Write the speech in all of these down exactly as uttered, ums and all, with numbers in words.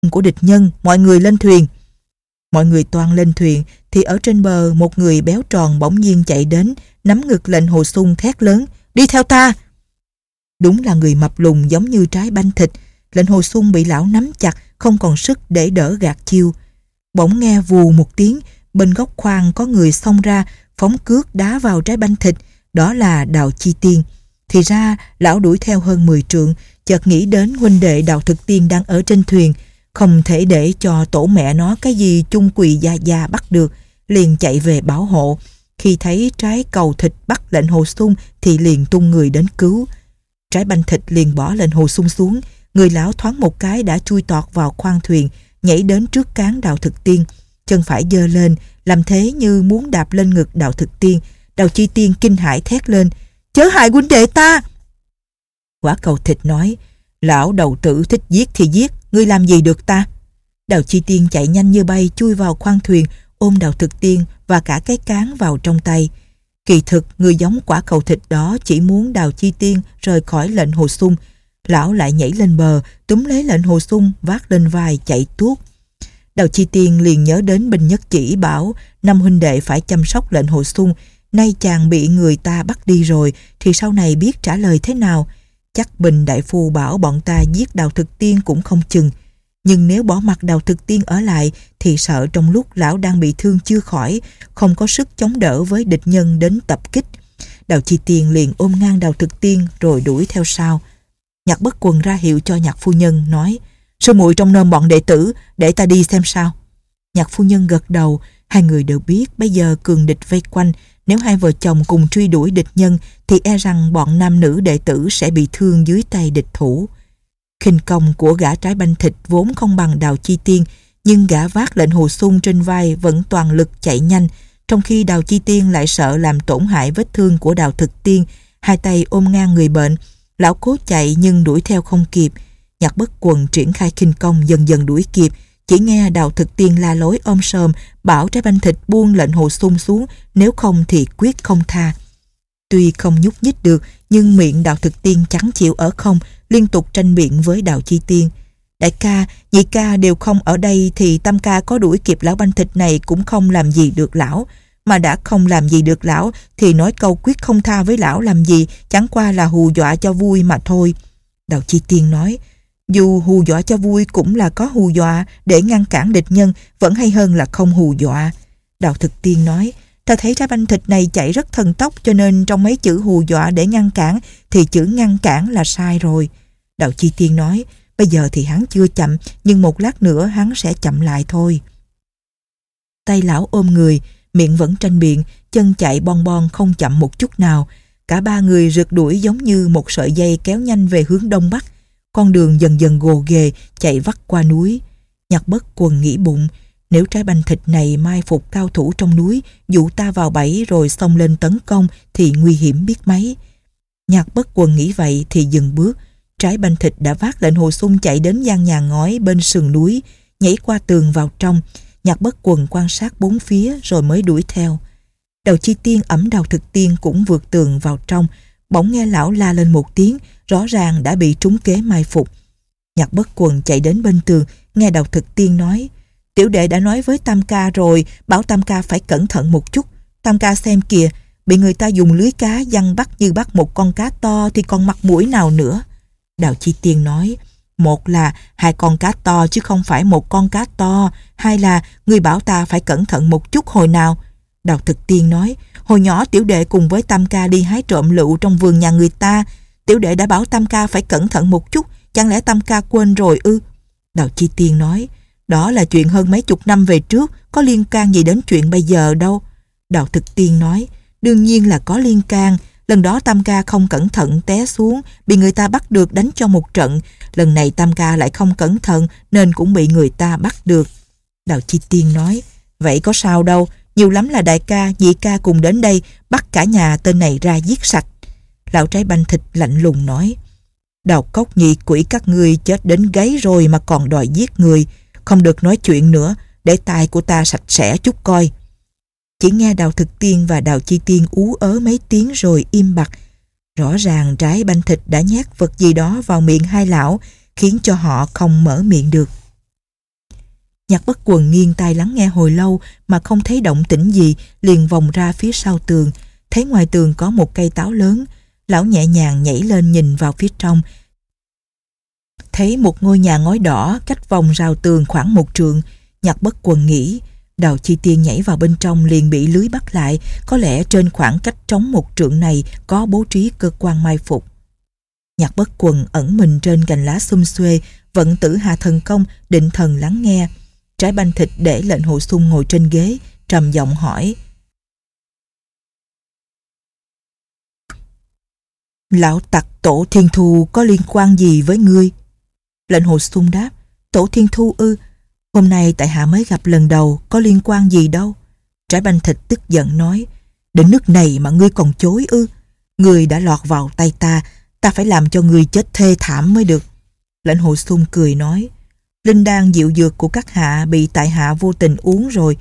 của địch nhân, mọi người lên thuyền. Mọi người toan lên thuyền thì ở trên bờ một người béo tròn bỗng nhiên chạy đến, nắm ngực lệnh Hồ Xung thét lớn: "Đi theo ta!" Đúng là người mập lùn giống như trái banh thịt. Lệnh Hồ Xung bị lão nắm chặt, không còn sức để đỡ gạt chiêu. Bỗng nghe vù một tiếng, bên góc khoang có người xông ra, phóng cước đá vào trái banh thịt. Đó là Đào Chi Tiên. Thì ra lão đuổi theo hơn mười trượng, chợt nghĩ đến huynh đệ Đào Thực Tiên đang ở trên thuyền, không thể để cho tổ mẹ nó cái gì chung quỳ gia gia bắt được, liền chạy về bảo hộ. Khi thấy trái cầu thịt bắt lệnh Hồ Xung thì liền tung người đến cứu. Trái banh thịt liền bỏ lệnh Hồ Xung xuống, người lão thoáng một cái đã chui tọt vào khoang thuyền, nhảy đến trước cán Đào Thực Tiên, chân phải giơ lên làm thế như muốn đạp lên ngực Đào Thực Tiên. Đào Chi Tiên kinh hãi thét lên: "Chớ hại huynh đệ ta!" Quả cầu thịt nói: "Lão đầu tử thích giết thì giết, ngươi làm gì được ta?" Đào Chi Tiên chạy nhanh như bay chui vào khoang thuyền, ôm Đào Thực Tiên và cả cái cán vào trong tay. Kỳ thực người giống quả cầu thịt đó chỉ muốn Đào Chi Tiên rời khỏi lệnh Hồ Xung. Lão lại nhảy lên bờ, túm lấy lệnh Hồ Xung vác lên vai chạy tuốt. Đào Chi Tiên liền nhớ đến Bình Nhất Chỉ bảo năm huynh đệ phải chăm sóc lệnh Hồ Xung. Nay chàng bị người ta bắt đi rồi thì sau này biết trả lời thế nào. Chắc Bình đại phu bảo bọn ta giết Đào Thực Tiên cũng không chừng. Nhưng nếu bỏ mặc Đào Thực Tiên ở lại thì sợ trong lúc lão đang bị thương chưa khỏi, không có sức chống đỡ với địch nhân đến tập kích. Đào Chi Tiên liền ôm ngang Đào Thực Tiên rồi đuổi theo sau. Nhạc Bất Quần ra hiệu cho Nhạc phu nhân nói: "Sư muội trông nom bọn đệ tử, để ta đi xem sao." Nhạc phu nhân gật đầu. Hai người đều biết bây giờ cường địch vây quanh, nếu hai vợ chồng cùng truy đuổi địch nhân thì e rằng bọn nam nữ đệ tử sẽ bị thương dưới tay địch thủ. Khinh công của gã trái banh thịt vốn không bằng Đào Chi Tiên, nhưng gã vác lệnh Hồ Xung trên vai vẫn toàn lực chạy nhanh, trong khi Đào Chi Tiên lại sợ làm tổn hại vết thương của Đào Thực Tiên, hai tay ôm ngang người bệnh. Lão cố chạy nhưng đuổi theo không kịp. Nhạc Bất Quần triển khai khinh công dần dần đuổi kịp. Chỉ nghe Đào Thực Tiên la lối ôm sờm bảo trái banh thịt buông lệnh Hồ Xung xuống, nếu không thì quyết không tha. Tuy không nhúc nhích được, nhưng miệng Đào Thực Tiên chẳng chịu ở không, liên tục tranh biện với Đào Chi Tiên: "Đại ca, nhị ca đều không ở đây thì tam ca có đuổi kịp lão banh thịt này cũng không làm gì được lão. Mà đã không làm gì được lão thì nói câu quyết không tha với lão làm gì, chẳng qua là hù dọa cho vui mà thôi." Đào Chi Tiên nói: "Dù hù dọa cho vui cũng là có hù dọa để ngăn cản địch nhân, vẫn hay hơn là không hù dọa." Đào Thực Tiên nói: "Ta thấy trái banh thịt này chạy rất thần tốc, cho nên trong mấy chữ hù dọa để ngăn cản thì chữ ngăn cản là sai rồi." Đào Chi Tiên nói: "Bây giờ thì hắn chưa chậm, nhưng một lát nữa hắn sẽ chậm lại thôi." Tay lão ôm người, miệng vẫn tranh biện, chân chạy bon bon không chậm một chút nào. Cả ba người rượt đuổi giống như một sợi dây kéo nhanh về hướng đông bắc. Con đường dần dần gồ ghề chạy vắt qua núi. Nhạc Bất Quần nghĩ bụng: nếu trái banh thịt này mai phục cao thủ trong núi, dụ ta vào bẫy rồi xông lên tấn công thì nguy hiểm biết mấy. Nhạc Bất Quần nghĩ vậy thì dừng bước. Trái banh thịt đã vác lệnh Hồ Xung chạy đến gian nhà ngói bên sườn núi, nhảy qua tường vào trong. Nhạc Bất Quần quan sát bốn phía rồi mới đuổi theo. Đào Chi Tiên ẵm Đào Thực Tiên cũng vượt tường vào trong. Bỗng nghe lão la lên một tiếng, rõ ràng đã bị trúng kế mai phục. Nhạc Bất Quần chạy đến bên tường, nghe Đào Thực Tiên nói: "Tiểu đệ đã nói với tam ca rồi, bảo tam ca phải cẩn thận một chút. Tam ca xem kìa, bị người ta dùng lưới cá giăng bắt như bắt một con cá to thì còn mặt mũi nào nữa." Đào Chi Tiên nói: "Một là hai con cá to chứ không phải một con cá to, hai là người bảo ta phải cẩn thận một chút hồi nào." Đào Thực Tiên nói: "Hồi nhỏ tiểu đệ cùng với tam ca đi hái trộm lựu trong vườn nhà người ta, tiểu đệ đã bảo tam ca phải cẩn thận một chút, chẳng lẽ tam ca quên rồi ư?" Đào Chi Tiên nói: "Đó là chuyện hơn mấy chục năm về trước, có liên can gì đến chuyện bây giờ đâu." Đào Thực Tiên nói: "Đương nhiên là có liên can. Lần đó tam ca không cẩn thận té xuống, bị người ta bắt được đánh cho một trận. Lần này tam ca lại không cẩn thận nên cũng bị người ta bắt được." Đào Chi Tiên nói: "Vậy có sao đâu, nhiều lắm là đại ca, nhị ca cùng đến đây bắt cả nhà tên này ra giết sạch." Lão trái banh thịt lạnh lùng nói: "Đào cốc nhị quỷ các ngươi chết đến gáy rồi mà còn đòi giết người, không được nói chuyện nữa, để tai của ta sạch sẽ chút coi." Chỉ nghe Đào Thực Tiên và Đào Chi Tiên ú ớ mấy tiếng rồi im bặt. Rõ ràng trái banh thịt đã nhét vật gì đó vào miệng hai lão, khiến cho họ không mở miệng được. Nhạc Bất Quần nghiêng tai lắng nghe hồi lâu mà không thấy động tĩnh gì, liền vòng ra phía sau tường, thấy ngoài tường có một cây táo lớn. Lão nhẹ nhàng nhảy lên nhìn vào phía trong, thấy một ngôi nhà ngói đỏ cách vòng rào tường khoảng một trượng. Nhạc Bất Quần nghĩ Đào Chi Tiên nhảy vào bên trong liền bị lưới bắt lại, có lẽ trên khoảng cách trống một trượng này có bố trí cơ quan mai phục. Nhạc Bất Quần ẩn mình trên cành lá xum xuê, vận Tử Hà thần công, định thần lắng nghe. Trái Banh Thịt để lệnh Hồ Xung ngồi trên ghế, trầm giọng hỏi: Lão tặc Tổ Thiên Thu có liên quan gì với ngươi? Lệnh Hồ Xung đáp: Tổ Thiên Thu ư? Hôm nay tại hạ mới gặp lần đầu, có liên quan gì đâu. Trái Banh Thịt tức giận nói: Đến nước này mà ngươi còn chối ư? Ngươi đã lọt vào tay ta, ta phải làm cho ngươi chết thê thảm mới được. Lệnh Hồ Xung cười nói: Linh đan diệu dược của các hạ bị tại hạ vô tình uống rồi.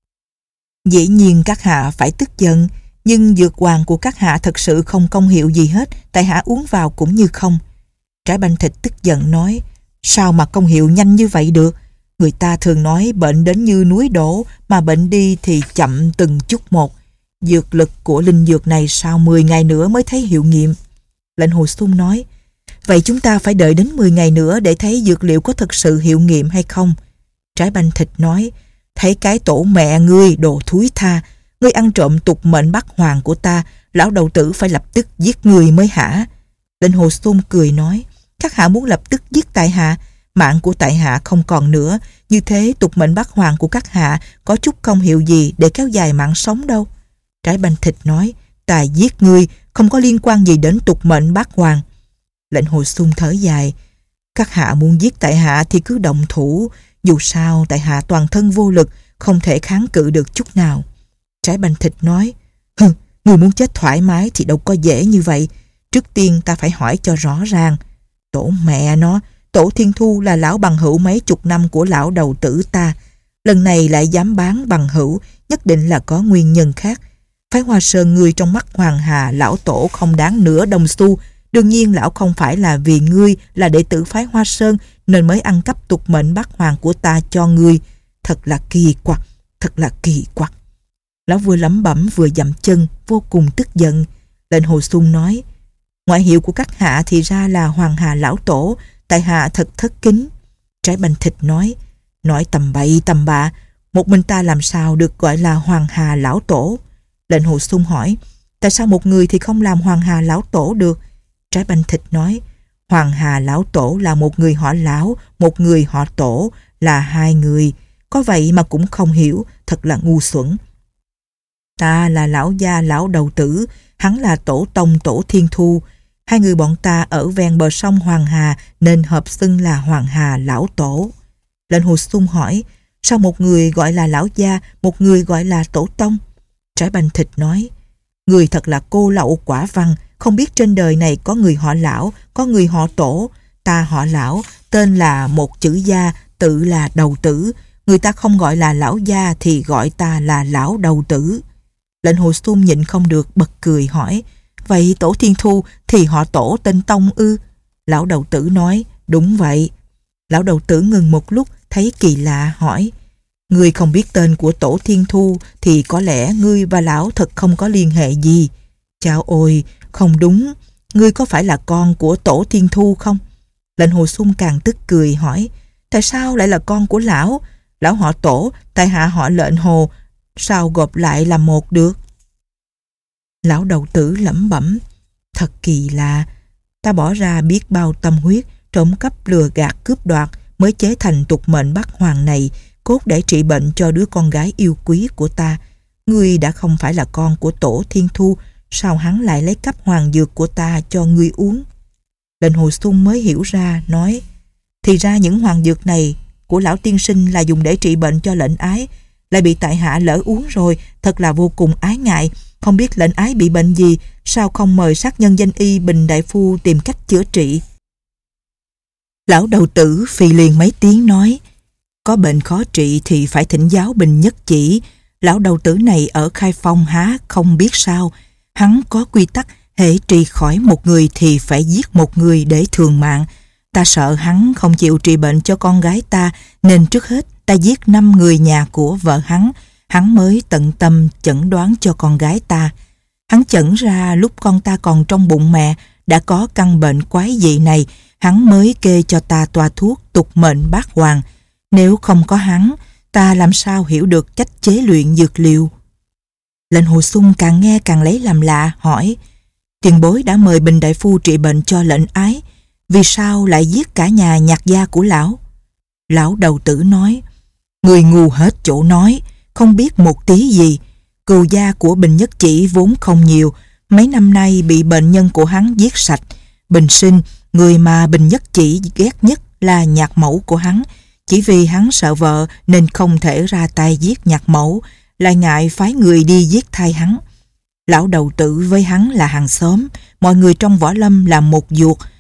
Dĩ nhiên các hạ phải tức giận, nhưng dược hoàng của các hạ thật sự không công hiệu gì hết, tại hạ uống vào cũng như không. Trái Banh Thịt tức giận nói: Sao mà công hiệu nhanh như vậy được? Người ta thường nói bệnh đến như núi đổ, mà bệnh đi thì chậm từng chút một. Dược lực của linh dược này sau mười ngày nữa mới thấy hiệu nghiệm. Lệnh Hồ Xung nói: Vậy chúng ta phải đợi đến mười ngày nữa để thấy dược liệu có thực sự hiệu nghiệm hay không? Trái Banh Thịt nói: Thấy cái tổ mẹ ngươi, đồ thúi tha, ngươi ăn trộm tục mệnh Bắc Hoàng của ta, lão đầu tử phải lập tức giết ngươi mới hả? Lệnh Hồ Xung cười nói: Các hạ muốn lập tức giết tại hạ, mạng của tại hạ không còn nữa, như thế tục mệnh Bắc Hoàng của các hạ có chút công hiệu gì để kéo dài mạng sống đâu. Trái Banh Thịt nói: Ta giết ngươi không có liên quan gì đến tục mệnh Bắc Hoàng. Lệnh Hồ Xung thở dài: Các hạ muốn giết tại hạ thì cứ động thủ, dù sao tại hạ toàn thân vô lực, không thể kháng cự được chút nào. Trái Banh Thịt nói: Hừ, ngươi muốn chết thoải mái thì đâu có dễ như vậy. Trước tiên ta phải hỏi cho rõ ràng. Tổ mẹ nó, Tổ Thiên Thu là lão bằng hữu mấy chục năm của lão đầu tử ta, lần này lại dám bán bằng hữu, nhất định là có nguyên nhân khác. Phái Hoa Sơn ngươi trong mắt Hoàng Hà lão tổ không đáng nửa đồng xu. Đương nhiên lão không phải là vì ngươi là đệ tử phái Hoa Sơn nên mới ăn cắp tục mệnh Bắc Hoàng của ta cho ngươi. Thật là kỳ quặc, thật là kỳ quặc. Lão vừa lẩm bẩm vừa dậm chân, vô cùng tức giận. Lệnh Hồ Xung nói: Ngoại hiệu của các hạ thì ra là Hoàng Hà lão tổ, tại hạ thật thất kính. Trái Banh Thịt nói: Nói tầm bậy tầm bạ, một mình ta làm sao được gọi là Hoàng Hà lão tổ? Lệnh Hồ Xung hỏi: Tại sao một người thì không làm Hoàng Hà lão tổ được? Trái Banh Thịt nói: Hoàng Hà lão tổ là một người họ lão, một người họ tổ, là hai người. Có vậy mà cũng không hiểu, thật là ngu xuẩn. Ta là lão gia lão đầu tử, hắn là tổ tông Tổ Thiên Thu. Hai người bọn ta ở ven bờ sông Hoàng Hà nên hợp xưng là Hoàng Hà lão tổ. Lệnh Hồ Xung hỏi: Sao một người gọi là lão gia, một người gọi là tổ tông? Trái Banh Thịt nói: Người thật là cô lậu quả văn, không biết trên đời này có người họ lão, có người họ tổ. Ta họ lão, tên là một chữ gia, tự là đầu tử. Người ta không gọi là lão gia thì gọi ta là lão đầu tử. Lệnh Hồ Xung nhịn không được bật cười hỏi: Vậy Tổ Thiên Thu thì họ tổ tên Tông ư? Lão đầu tử nói: Đúng vậy. Lão đầu tử ngừng một lúc, thấy kỳ lạ hỏi: Ngươi không biết tên của Tổ Thiên Thu thì có lẽ ngươi và lão thật không có liên hệ gì. Chao ôi, không đúng, ngươi có phải là con của Tổ Thiên Thu không? Lệnh Hồ Xung càng tức cười hỏi: Tại sao lại là con của lão? Lão họ Tổ, tại hạ họ Lệnh Hồ, sao gộp lại là một được? Lão đầu tử lẩm bẩm: Thật kỳ lạ, ta bỏ ra biết bao tâm huyết, trộm cắp lừa gạt cướp đoạt mới chế thành tục mệnh Bắc Hoàng này, cốt để trị bệnh cho đứa con gái yêu quý của ta. Ngươi đã không phải là con của Tổ Thiên Thu, sao hắn lại lấy cắp hoàng dược của ta cho ngươi uống? Lệnh Hồ Xung mới hiểu ra, nói: Thì ra những hoàng dược này của lão tiên sinh là dùng để trị bệnh cho lệnh ái, lại bị tại hạ lỡ uống rồi, thật là vô cùng ái ngại. Không biết lệnh ái bị bệnh gì, sao không mời sát nhân danh y Bình đại phu tìm cách chữa trị? Lão đầu tử phì liền mấy tiếng nói: Có bệnh khó trị thì phải thỉnh giáo Bình nhất chỉ. Lão đầu tử này ở Khai Phong há không biết sao? Hắn có quy tắc, hễ trị khỏi một người thì phải giết một người để thường mạng. Ta sợ hắn không chịu trị bệnh cho con gái ta, nên trước hết ta giết năm người nhà của vợ hắn, hắn mới tận tâm chẩn đoán cho con gái ta. Hắn chẩn ra lúc con ta còn trong bụng mẹ đã có căn bệnh quái dị này, hắn mới kê cho ta toa thuốc tục mệnh bát hoàng. Nếu không có hắn, ta làm sao hiểu được cách chế luyện dược liệu? Lệnh Hồ Xung càng nghe càng lấy làm lạ, hỏi: tiền bối đã mời Bình đại phu trị bệnh cho lệnh ái, vì sao lại giết cả nhà nhạc gia của lão? Lão đầu tử nói: người ngu hết chỗ nói, không biết một tí gì. Cừu gia của Bình Nhất Chỉ vốn không nhiều, mấy năm nay bị bệnh nhân của hắn giết sạch. Bình sinh, người mà Bình Nhất Chỉ ghét nhất là nhạc mẫu của hắn. Chỉ vì hắn sợ vợ nên không thể ra tay giết nhạc mẫu, lại ngại phái người đi giết thay hắn. Lão đầu tử với hắn là hàng xóm, mọi người trong võ lâm là một ruột,